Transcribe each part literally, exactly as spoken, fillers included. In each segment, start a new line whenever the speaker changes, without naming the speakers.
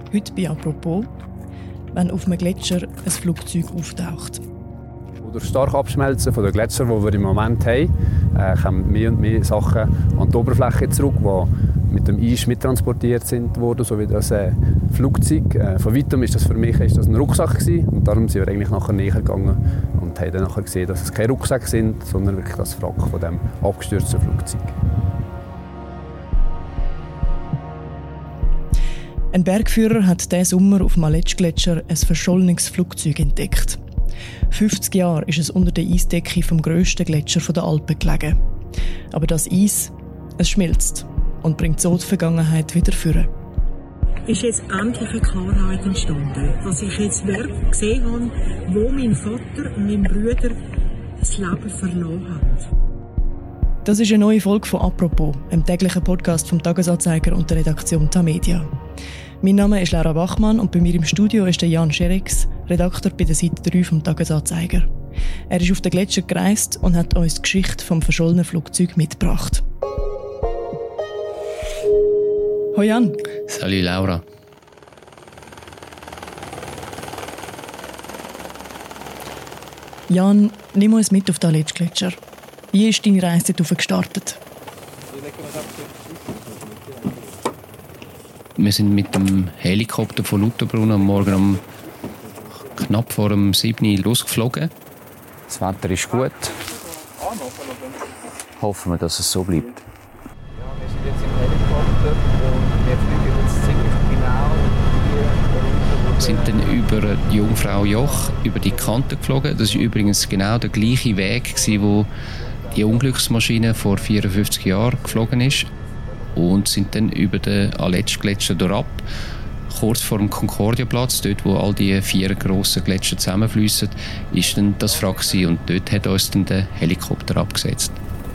Heute bei «Apropos», wenn auf einem Gletscher ein Flugzeug auftaucht.
Durch das starke Abschmelzen der Gletscher, die wir im Moment haben, äh, kommen mehr und mehr Sachen an die Oberfläche zurück, die mit dem Eis mittransportiert sind worden, so wie das äh, Flugzeug. Äh, von weitem ist das für mich ist das ein Rucksack gewesen, und darum sind wir eigentlich nachher näher gegangen und haben dann nachher gesehen, dass es keine Rucksäcke sind, sondern wirklich das Wrack von dem abgestürzten Flugzeug.
Ein Bergführer hat diesen Sommer auf dem Aletschgletscher ein verschollenes Flugzeug entdeckt. fünfzig Jahre ist es unter der Eisdecke vom grössten Gletscher der Alpen gelegen. Aber das Eis, es schmilzt und bringt so die Vergangenheit wieder vor.
Ist jetzt endlich eine Klarheit entstanden, dass ich jetzt Werk gesehen habe, wo mein Vater und mein Bruder das Leben verloren haben.
Das ist eine neue Folge von «Apropos», einem täglichen Podcast vom «Tagesanzeiger» und der Redaktion Tamedia. Mein Name ist Laura Bachmann und bei mir im Studio ist der Jan Scherex, Redakteur bei der Seite drei vom «Tagesanzeiger». Er ist auf den Gletscher gereist und hat uns die Geschichte vom verschollenen Flugzeug mitgebracht. Hoi Jan.
Salut Laura.
Jan, nimm uns mit auf den Aletschgletscher. Wie ist deine Reise darauf gestartet?
Wir sind mit dem Helikopter von Lauterbrunnen am Morgen um knapp vor dem sieben Uhr losgeflogen. Das Wetter ist gut. Hoffen wir, dass es so bleibt.
Ja, wir sind jetzt im Helikopter und wir fliegen jetzt ziemlich genau hier.
Wir sind dann über die Jungfrau Joch über die Kante geflogen. Das war übrigens genau der gleiche Weg, wo die Unglücksmaschine vor vierundfünfzig Jahren geflogen ist. Und sind dann über den Aletschgletscher durchab, kurz vor dem Concordiaplatz, dort wo all die vier grossen Gletscher zusammenfließen, ist dann das Wrack gewesen, und dort hat uns dann der Helikopter abgesetzt.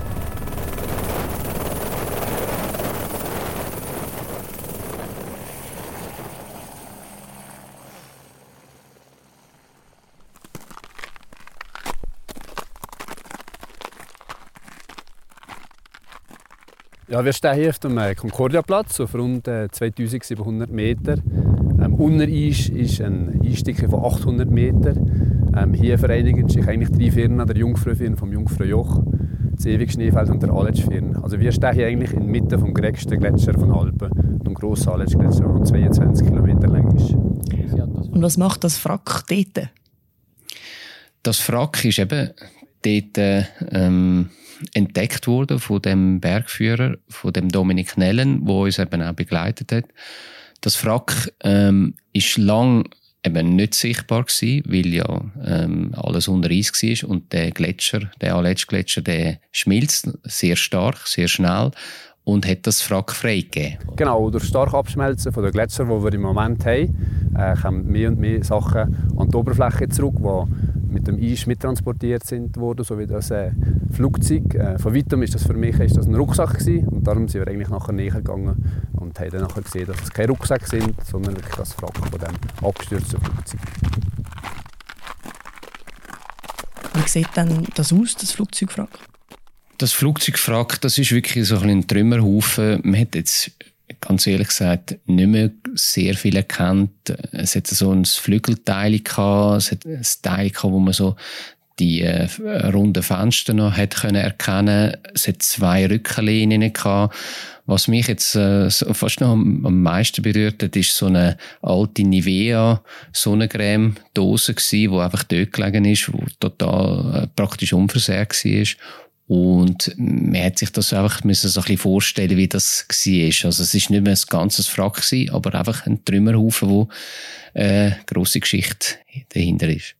Ja, wir stehen hier auf dem Concordiaplatz auf rund zweitausendsiebenhundert Meter. Ähm, unter uns ist eine Eisdicke von achthundert Meter. Ähm, hier vereinigen sich eigentlich drei Firnen, der Jungfrau-Firn vom Jungfrau Joch, das Ewig Schneefeld und der Aletsch-Firn. Also wir stehen hier eigentlich inmitten vom grössten Gletscher von Alpen, dem grossen Aletschgletscher, der zweiundzwanzig Kilometer lang ist.
Und was macht das Wrack dort?
Das Wrack ist eben dort ähm, entdeckt worden von dem Bergführer, von dem Dominik Nellen, der uns eben auch begleitet hat. Das Wrack ähm, ist lang eben nicht sichtbar gewesen, weil ja ähm, alles unter Eis war, und der Gletscher, der Aletschgletscher, der schmilzt sehr stark, sehr schnell und hat das Wrack freigegeben.
Genau, durch das starke Abschmelzen der Gletscher, die wir im Moment haben, äh, kommen mehr und mehr Sachen an die Oberfläche zurück, die mit dem Eis mittransportiert sind worden, so wie das äh, Flugzeug. Äh, von weitem ist das für mich ist das ein Rucksack gewesen, und darum sind wir eigentlich nachher näher gegangen und haben dann nachher gesehen, dass es keine Rucksäcke sind, sondern wirklich das Wrack von dem abgestürzten Flugzeug.
Wie sieht denn das aus, das Flugzeugwrack?
Das Flugzeugwrack, das ist wirklich so ein Trümmerhaufen. Man hat jetzt ganz ehrlich gesagt nicht mehr sehr viel erkannt. Es hat so ein Flügelteil gehabt, es hat ein Teil gehabt, wo man so die äh, runden Fenster noch hat können erkennen. Es hat zwei Rückenlehnen gehabt. Was mich jetzt äh, fast noch am, am meisten berührt hat, ist so eine alte Nivea Sonnencreme Dose gsi, wo einfach dort gelegen ist, wo total äh, praktisch unversehrt war. Und man hat sich das einfach müssen so ein bisschen vorstellen, wie das war. Also es war nicht mehr ein ganzes Wrack, aber einfach ein Trümmerhaufen, wo eine grosse Geschichte dahinter ist.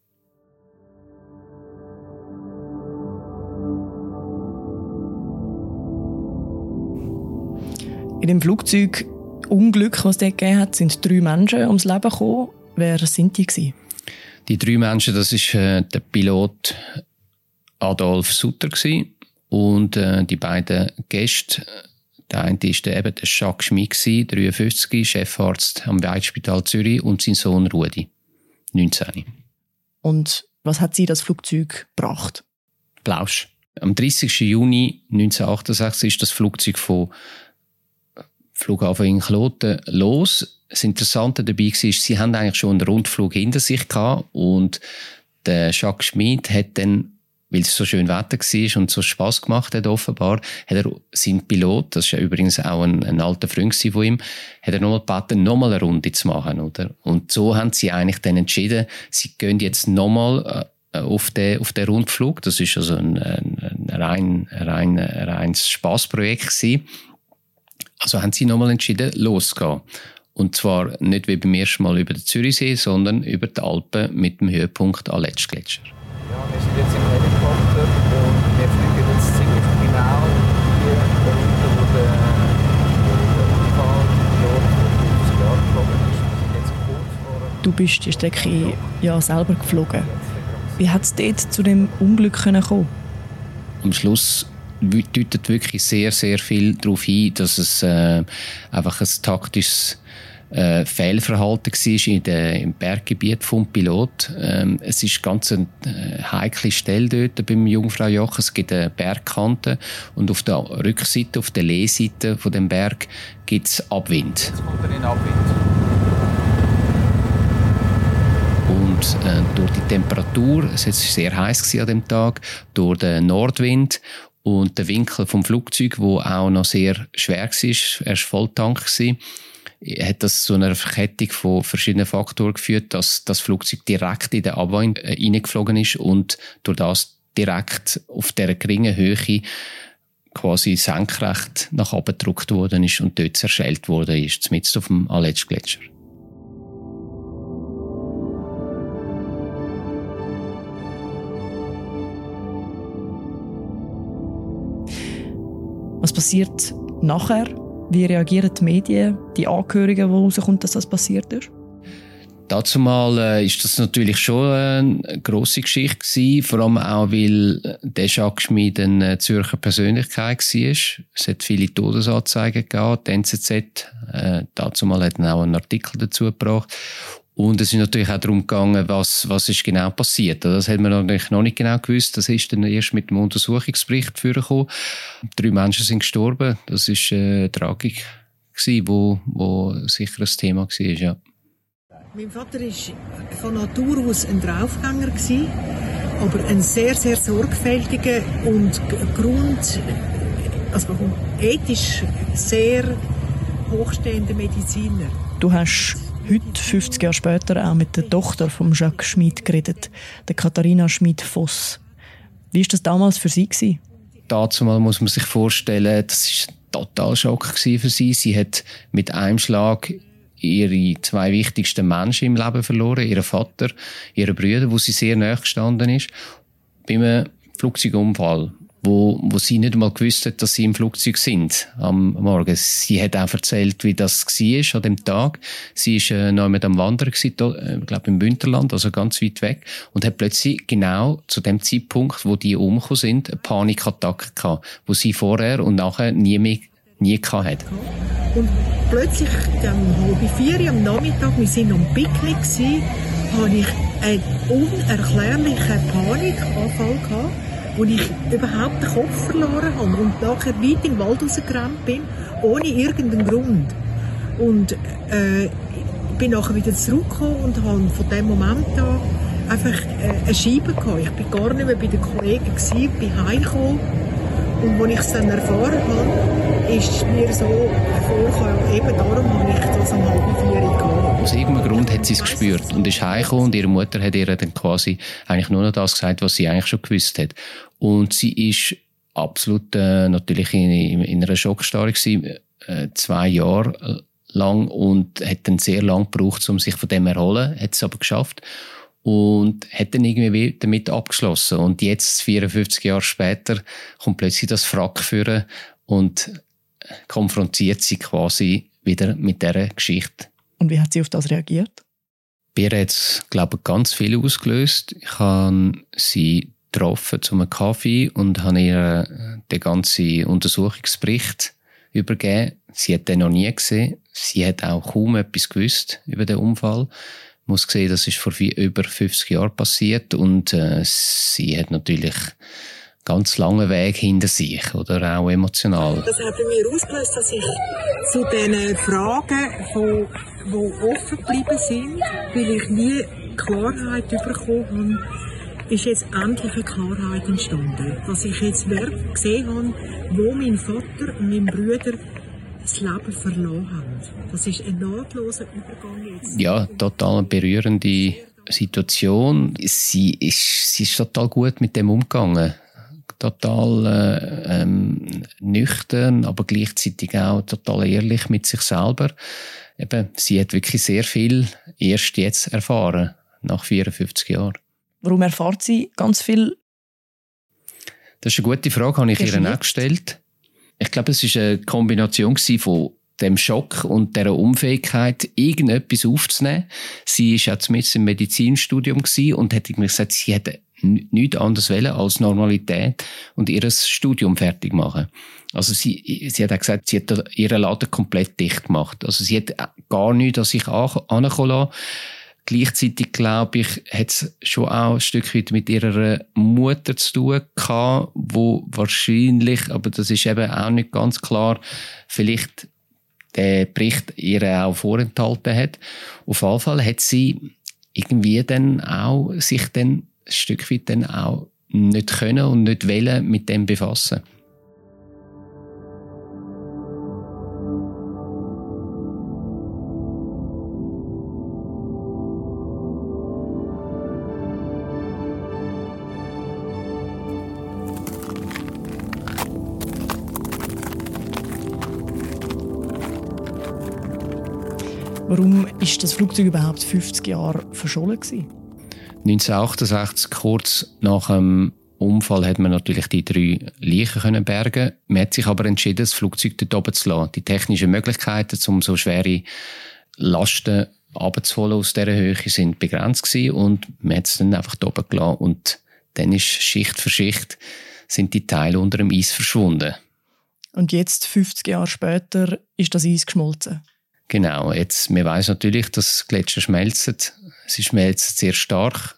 In dem Flugzeugunglück, das es dort gegeben hat, sind drei Menschen ums Leben gekommen. Wer sind die gewesen?
Die drei Menschen, das war äh, der Pilot Adolf Sutter gewesen. Und äh, die beiden Gäste, der eine war der, eben der Jacques Schmid, dreiundfünfzig, Chefarzt am Weitspital Zürich, und sein Sohn Rudi, neunzehn.
Und was hat sie das Flugzeug gebracht?
Plausch. Am dreißigsten Juni neunzehnhundertachtundsechzig ist das Flugzeug von Flughafen in Kloten los. Das Interessante dabei war, sie haben eigentlich schon einen Rundflug hinter sich gehabt und der Jacques Schmid hat dann, weil es so schön Wetter war und so Spass gemacht hat offenbar, hat er seinen Pilot, das ist ja übrigens auch ein, ein alter Freund von ihm, hat er nochmal gebeten, nochmal eine Runde zu machen, oder? Und so haben sie eigentlich dann entschieden, sie gehen jetzt nochmal äh, auf den, auf den Rundflug. Das ist also ein, ein, ein rein, rein, ein reines Spassprojekt gewesen. Also haben sie nochmal entschieden, loszugehen. Und zwar nicht wie beim ersten Mal über den Zürichsee, sondern über die Alpen mit dem Höhepunkt Aletschgletscher.
Ja, wir sind jetzt im Helikopter und wir fliegen jetzt ziemlich genau hier unten, wo der, der Unfall vor fünfzig Jahren geflogen ist. Wir sind jetzt kurz vor...
Du bist die Strecke ja selber geflogen. Wie hat es dort zu dem Unglück kommen?
Am Schluss deutet wirklich sehr, sehr viel darauf hin, dass es äh, einfach ein taktisches äh, Fehlverhalten war in der, im Berggebiet vom Pilot. Ähm, es ist ganz eine äh, heikle Stelle dort beim Jungfrau Joch. Es gibt eine Bergkante und auf der Rückseite, auf der Lehseite von dem Berg gibt es Abwind.
Jetzt kommt er in Abwind.
Und äh, durch die Temperatur, es war sehr heiß an dem Tag, durch den Nordwind und der Winkel vom Flugzeug, wo auch noch sehr schwer war, er war Volltank, hat das zu einer Verkettung von verschiedenen Faktoren geführt, dass das Flugzeug direkt in den Abwind hineingeflogen ist und durch das direkt auf dieser geringen Höhe quasi senkrecht nach oben gedrückt worden ist und dort zerschellt worden ist, mitten auf dem Aletschgletscher.
Was passiert nachher? Wie reagieren die Medien, die Angehörigen, die rauskommt, dass das passiert ist?
Dazu mal äh, ist das natürlich schon eine grosse Geschichte gewesen, vor allem auch, weil der Jacques Schmid eine Zürcher Persönlichkeit war. Es hat viele Todesanzeigen gegeben, die N Z Z, äh, dazu mal hat er auch einen Artikel dazu gebracht. Und es ist natürlich auch darum gegangen, was, was ist genau passiert. Das hat man natürlich noch nicht genau gewusst. Das ist dann erst mit dem Untersuchungsbericht vorgekommen. Drei Menschen sind gestorben. Das war eine Tragik, die wo, wo sicher ein Thema war. Ja.
Mein Vater war von Natur aus ein Draufgänger, aber ein sehr, sehr sorgfältiger und Grund, also ethisch sehr hochstehender Mediziner.
Du hast heute, fünfzig Jahre später, auch mit der Tochter von Jacques Schmid geredet, der Katharina Schmid-Voss. Wie war das damals für sie gewesen?
Dazu mal muss man sich vorstellen, das war ein totaler Schock für sie. Sie hat mit einem Schlag ihre zwei wichtigsten Menschen im Leben verloren, ihren Vater, ihren Bruder, wo sie sehr nahe gestanden ist, bei einem Flugzeugunfall, wo, wo sie nicht einmal gewusst hat, dass sie im Flugzeug sind am Morgen. Sie hat auch erzählt, wie das war an dem Tag. Sie war äh, noch mit am Wandern, ich äh, glaube im Bündnerland, also ganz weit weg, und hat plötzlich genau zu dem Zeitpunkt, wo die umgekommen sind, eine Panikattacke gehabt, wo sie vorher und nachher nie mehr nie gehabt hat.
Und plötzlich, um halb vier am Nachmittag, wir waren am Picknick, hatte ich einen unerklärlichen Panikanfall gehabt, wo ich überhaupt den Kopf verloren habe und nachher weit in den Wald rausgerannt bin, ohne irgendeinen Grund. Und äh, ich bin nachher wieder zurückgekommen und habe von dem Moment an einfach äh, eine Scheibe gehabt. Ich war gar nicht mehr bei den Kollegen, gewesen, bin heimgekommen. Und als ich es dann erfahren habe, ist es mir so vorgekommen, eben darum habe ich das um halb vier gehabt.
Aus irgendeinem Grund hat sie es gespürt und ist heimgekommen und ihre Mutter hat ihr dann quasi eigentlich nur noch das gesagt, was sie eigentlich schon gewusst hat. Und sie ist absolut äh, natürlich in, in einer Schockstarre gewesen, äh, zwei Jahre lang, und hat dann sehr lang gebraucht, um sich von dem zu erholen, hat es aber geschafft. Und hat dann irgendwie damit abgeschlossen. Und jetzt, vierundfünfzig Jahre später, kommt plötzlich das Wrack führen und konfrontiert sie quasi wieder mit dieser Geschichte.
Und wie hat sie auf das reagiert?
Bei ihr hat es, glaube ich, ganz viel ausgelöst. Ich habe sie getroffen zu einem Kaffee und habe ihr den ganzen Untersuchungsbericht übergeben. Sie hat den noch nie gesehen. Sie hat auch kaum etwas gewusst über den Unfall. Ich muss sehen, das ist vor über fünfzig Jahren passiert, und äh, sie hat natürlich ganz langen Weg hinter sich, oder auch emotional.
Das hat bei mir ausgelöst, dass ich zu diesen Fragen, die, die offen geblieben sind, weil ich nie Klarheit bekommen habe, ist jetzt endlich eine Klarheit entstanden. Dass ich jetzt gesehen habe, wo mein Vater und mein Bruder das Leben verloren haben. Das ist ein nahtloser Übergang jetzt.
Ja, total berührende Situation. Sie ist, sie ist total gut mit dem umgegangen. Total äh, ähm, nüchtern, aber gleichzeitig auch total ehrlich mit sich selber. Eben, sie hat wirklich sehr viel erst jetzt erfahren, nach vierundfünfzig Jahren.
Warum erfahrt sie ganz viel?
Das ist eine gute Frage, habe ich ihr auch gestellt. Ich glaube, es war eine Kombination von dem Schock und dieser Unfähigkeit, irgendetwas aufzunehmen. Sie war auch mit im Medizinstudium und hat gesagt, sie hätte nichts anderes wollen als Normalität und ihr Studium fertig machen. Also sie, sie hat auch gesagt, sie hat ihren Laden komplett dicht gemacht. Also sie hat gar nichts an sich ankommen lassen. Gleichzeitig, glaube ich, hat es schon auch ein Stück weit mit ihrer Mutter zu tun gehabt, wo wahrscheinlich, aber das ist eben auch nicht ganz klar, vielleicht der Bericht ihr auch vorenthalten hat. Auf jeden Fall hat sie irgendwie dann auch sich dann ein Stück weit dann auch nicht können und nicht wollen mit dem befassen.
Warum ist das Flugzeug überhaupt fünfzig Jahre verschollen gewesen?
neunzehnhundertachtundsechzig, kurz nach dem Unfall, hat man natürlich die drei Leichen können bergen. Man hat sich aber entschieden, das Flugzeug dort oben zu lassen. Die technischen Möglichkeiten, um so schwere Lasten abzuholen aus dieser Höhe, sind begrenzt gewesen und man hat es dann einfach dort oben gelassen. Und dann ist Schicht für Schicht sind die Teile unter dem Eis verschwunden.
Und jetzt, fünfzig Jahre später, ist das Eis geschmolzen?
Genau, jetzt, man weiss natürlich, dass Gletscher schmelzen. Sie schmelzen sehr stark.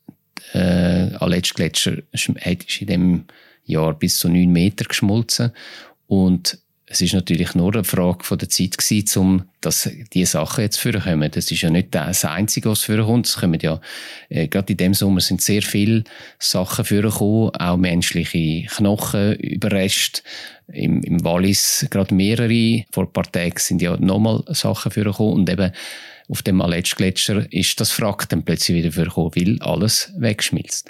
Äh, Aletsch Gletscher ist in diesem Jahr bis zu neun Meter geschmolzen. Und es ist natürlich nur eine Frage von der Zeit gewesen, um dass diese Sachen jetzt vorkommen. Das ist ja nicht das Einzige, was vorkommt. Es kommen ja, äh, gerade in diesem Sommer sind sehr viele Sachen vorgekommen, auch menschliche Knochen, Überreste. Im, im Wallis gerade mehrere. Vor ein paar Tagen sind ja nochmal Sachen vorgekommen. Und eben auf dem Aletsch-Gletscher ist das Wrack dann plötzlich wieder vorgekommen, weil alles wegschmilzt.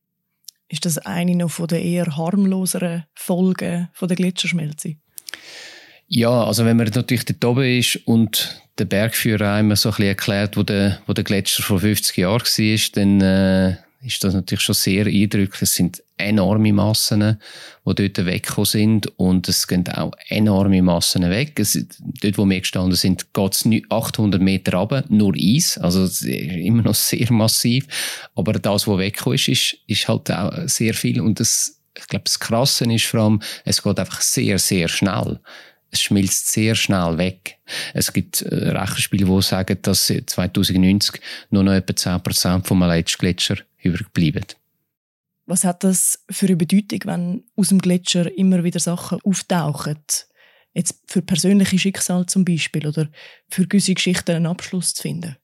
Ist das eine noch von den eher harmloseren Folgen von der Gletscherschmelze?
Ja, also wenn man natürlich dort oben ist und der Bergführer einem so ein bisschen erklärt, wo der, wo der Gletscher vor fünfzig Jahren war, dann äh, ist das natürlich schon sehr eindrücklich. Es sind enorme Massen, die dort weggekommen sind und es gehen auch enorme Massen weg. Es, dort, wo wir gestanden sind, geht es achthundert Meter runter, nur Eis, also es ist immer noch sehr massiv. Aber das, was weggekommen ist, ist, ist halt auch sehr viel und das, ich glaube, das Krasse ist vor allem, es geht einfach sehr, sehr schnell. Es schmilzt sehr schnell weg. Es gibt äh, Rechenspiele, die sagen, dass zwanzig neunzig nur noch etwa zehn Prozent vom Aletsch-Gletscher überbleiben.
Was hat das für eine Bedeutung, wenn aus dem Gletscher immer wieder Sachen auftauchen? Jetzt für persönliche Schicksale zum Beispiel oder für gewisse Geschichten einen Abschluss zu finden?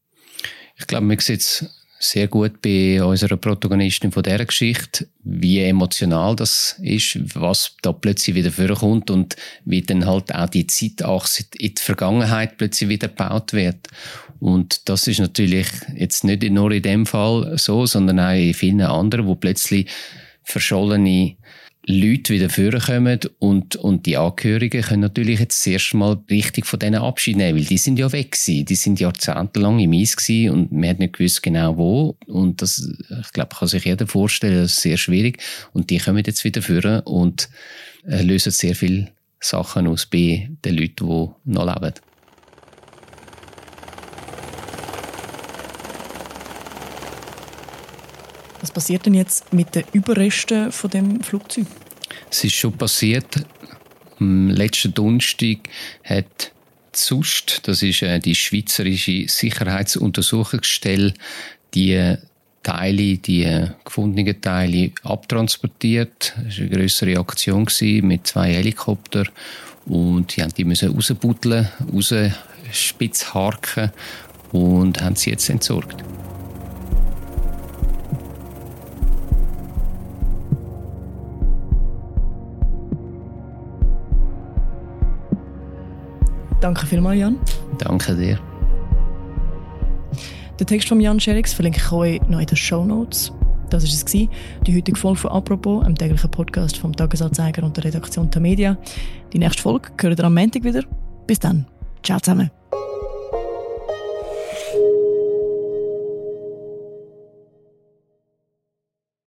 Ich glaube, man sieht es sehr gut bei unserer Protagonistin von dieser Geschichte, wie emotional das ist, was da plötzlich wieder vorkommt und wie dann halt auch die Zeitachse in die Vergangenheit plötzlich wieder gebaut wird. Und das ist natürlich jetzt nicht nur in dem Fall so, sondern auch in vielen anderen, wo plötzlich verschollene Leute wieder vorkommen und, und die Angehörigen können natürlich jetzt das erste Mal richtig von denen Abschied nehmen, weil die sind ja weg gewesen. Die sind jahrzehntelang im Eis gewesen und man hat nicht gewusst genau wo. Und das, ich glaube, kann sich jeder vorstellen, das ist sehr schwierig. Und die kommen jetzt wieder vor und äh, lösen sehr viele Sachen aus bei den Leuten, die noch leben.
Was passiert denn jetzt mit den Überresten von dem Flugzeug?
Es ist schon passiert. Am letzten Donnerstag hat die S U S T, das ist die Schweizerische Sicherheitsuntersuchungsstelle, die Teile, die gefundenen Teile abtransportiert. Das war eine grössere Aktion mit zwei Helikoptern. Und die haben die müssen rausbuddeln, rausspitzharken und haben sie jetzt entsorgt.
Danke vielmals, Jan.
Danke dir.
Den Text von Jan Scherix verlinke ich euch noch in den Shownotes. Das war es, die heutige Folge von «Apropos», einem täglichen Podcast vom «Tagesanzeiger» und der Redaktion Tamedia. Die nächste Folge hören ihr am Montag wieder. Bis dann. Ciao zusammen.